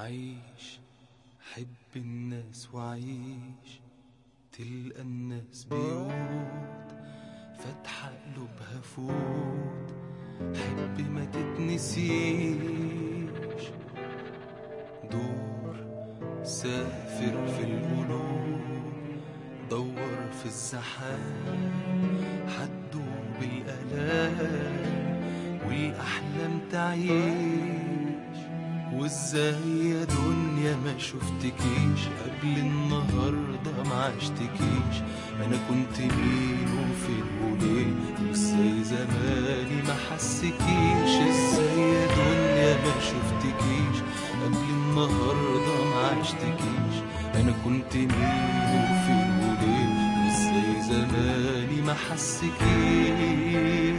عيش حب الناس وعيش، تلقى الناس بيوت فاتحة قلوبها فوت، حب ما تتنسيش. دور سافر في القلوب، دور في الزحام، حتدوب الآلام والأحلام تعيش. وازاي يا دنيا ما شفتكيش قبل النهارده ما عشتكيش، انا كنت مين وفين وليه، وازاي زماني ما حسكيش. ازاي يا دنيا ما شفتكيش قبل النهارده ما عشتكيش، انا كنت مين وفين وليه، وازاي زماني ما حسكيش.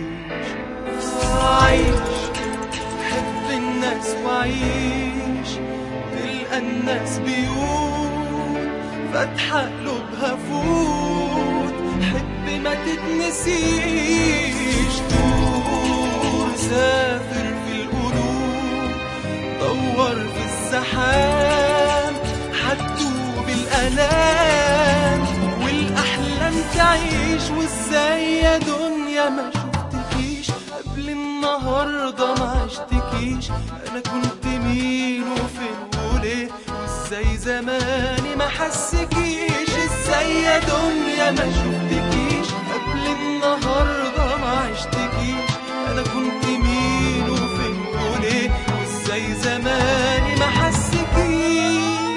عايش حب الناس وعيش، تلقى الناس بيوت فاتحة قلوبها فوت، حب ما تتنسيش. دور سافر في القلوب، دور في الزحام، حتدوب الآلام والأحلام تعيش. وازاي يا دنيا ما شفتكيش قبل النهارده ما عشتكيش، انا كنت مين وفين وليه، وازاي زماني ما حسكيش. ازاي يا دنيا ما شفتكيش قبل النهارده ما عشتكيش، انا كنت مين وفين وليه، وازاي زماني ما حسكيش.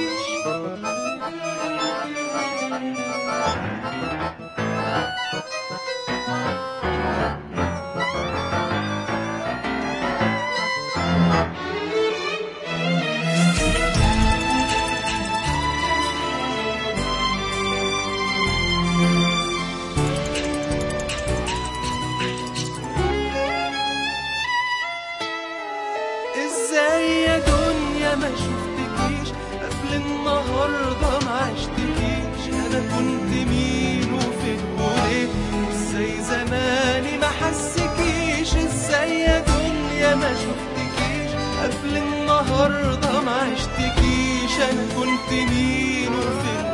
ازاي يا دنيا ما شفتكيش قبل النهارده ما عشتكيش، انا كنت مين وفين وليه، وازاي زماني ما حسكيش. ازاي يا دنيا ما شفتكيش قبل النهارده ما عشتكيش، انا كنت مين وفين